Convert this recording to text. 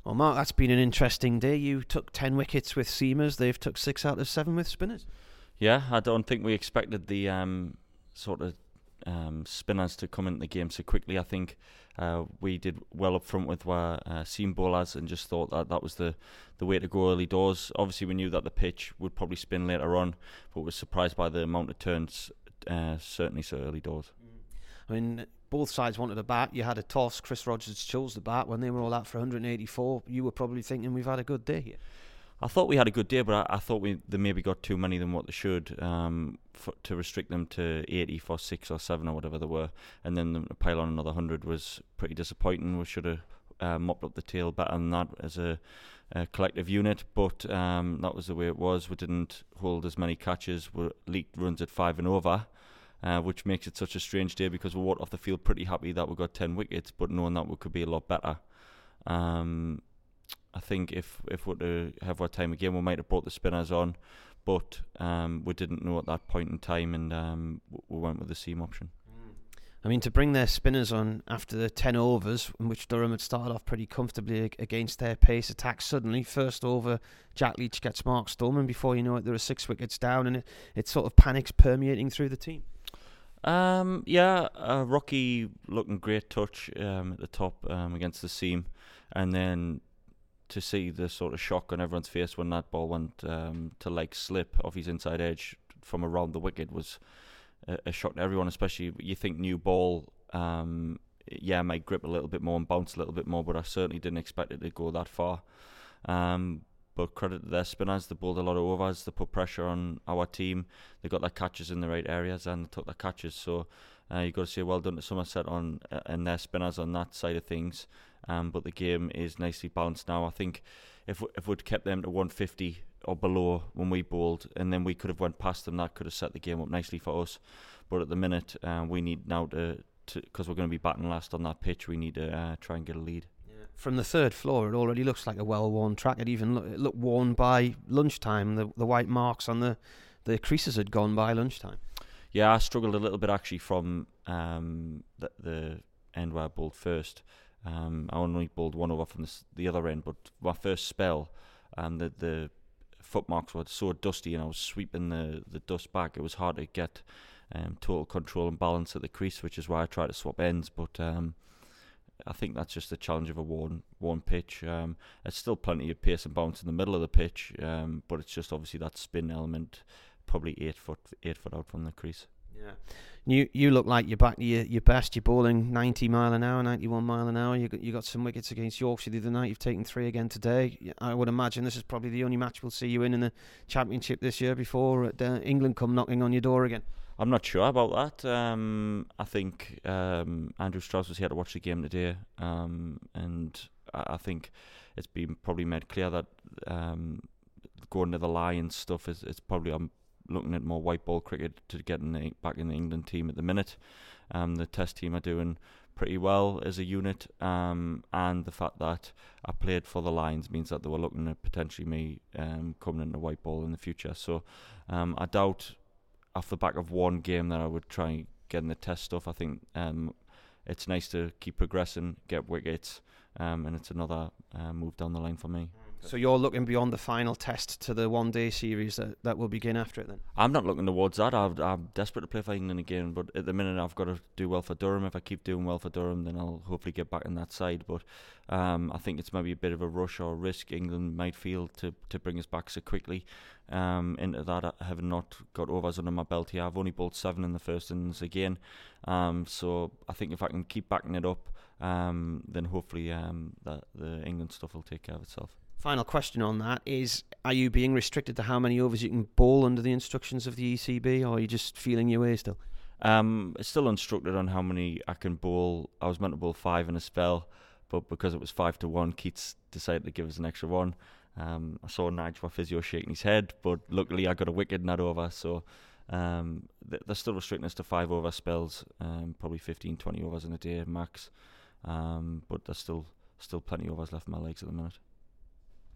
Well, Mark, that's been an interesting day. You took 10 wickets with seamers. They've took 6 out of 7 with spinners. Yeah, I don't think we expected the sort of spinners to come into the game so quickly. I think we did well up front with our seam bowlers and just thought that was the way to go early doors. Obviously, we knew that the pitch would probably spin later on, but was surprised by the amount of turns, certainly so early doors. I mean, both sides wanted a bat. You had a toss. Chris Rogers chose the bat when they were all out for 184. You were probably thinking we've had a good day here. I thought we had a good day, but I thought they maybe got too many than what they should to restrict them to 80 for 6 or 7 or whatever they were, and then to pile on another 100 was pretty disappointing. We should have mopped up the tail better than that as a collective unit, but that was the way it was. We didn't hold as many catches. We leaked runs at 5 and over, which makes it such a strange day because we walked off the field pretty happy that we got 10 wickets, but knowing that we could be a lot better. I think if we were to have our time again, we might have brought the spinners on, but we didn't know at that point in time, and we went with the seam option. I mean, to bring their spinners on after the 10 overs, in which Durham had started off pretty comfortably against their pace attack, suddenly, first over, Jack Leach gets Mark Stallman. And before you know it, there are 6 wickets down, and it sort of panics permeating through the team. Rocky looking great touch at the top against the seam, and then to see the sort of shock on everyone's face when that ball went to leg slip off his inside edge from around the wicket was a shock to everyone, especially you think new ball, might grip a little bit more and bounce a little bit more, but I certainly didn't expect it to go that far. But credit to their spinners, they bowled a lot of overs, they put pressure on our team, they got their catches in the right areas and they took their catches, so you've got to say well done to Somerset and their spinners on that side of things. But the game is nicely balanced now. I think if we'd kept them to 150 or below when we bowled, and then we could have went past them, that could have set the game up nicely for us. But at the minute, we need now to because we're going to be batting last on that pitch, we need to try and get a lead. Yeah. From the third floor, it already looks like a well-worn track. It even looked worn by lunchtime. The white marks on the creases had gone by lunchtime. Yeah, I struggled a little bit actually from the end where I bowled first. I only bowled one over from the other end, but my first spell, the footmarks were so dusty and I was sweeping the dust back. It was hard to get total control and balance at the crease, which is why I tried to swap ends, but I think that's just the challenge of a worn pitch. There's still plenty of pace and bounce in the middle of the pitch, but it's just obviously that spin element, probably 8 foot out from the crease. Yeah, you look like you're back to your best. You're bowling 90 mile an hour, 91 mile an hour. You got some wickets against Yorkshire the other night. You've taken 3 again today. I would imagine this is probably the only match we'll see you in the Championship this year before England come knocking on your door again. I'm not sure about that. I think Andrew Strauss was here to watch the game today, and I think it's been probably made clear that going to the Lions stuff is probably looking at more white ball cricket to get back in the England team at the minute. The Test team are doing pretty well as a unit, and the fact that I played for the Lions means that they were looking at potentially me coming into white ball in the future. So I doubt off the back of one game that I would try and get in the Test stuff. I think it's nice to keep progressing, get wickets, and it's another move down the line for me. So you're looking beyond the final Test to the one-day series that will begin after it then? I'm not looking towards that. I'm desperate to play for England again, but at the minute I've got to do well for Durham. If I keep doing well for Durham, then I'll hopefully get back on that side. But I think it's maybe a bit of a rush or risk England might feel to bring us back so quickly into that. I have not got overs under my belt here. I've only bowled 7 in the first innings again. So I think if I can keep backing it up, then hopefully the England stuff will take care of itself. Final question on that is, are you being restricted to how many overs you can bowl under the instructions of the ECB, or are you just feeling your way still? It's still instructed on how many I can bowl. I was meant to bowl 5 in a spell, but because it was 5-1, Keats decided to give us an extra 1. I saw Nigel, my physio, shaking his head, but luckily I got a wicket in that over, so they're still restricting us to 5 over spells, probably 15-20 overs in a day max, but there's still plenty of overs left in my legs at the minute.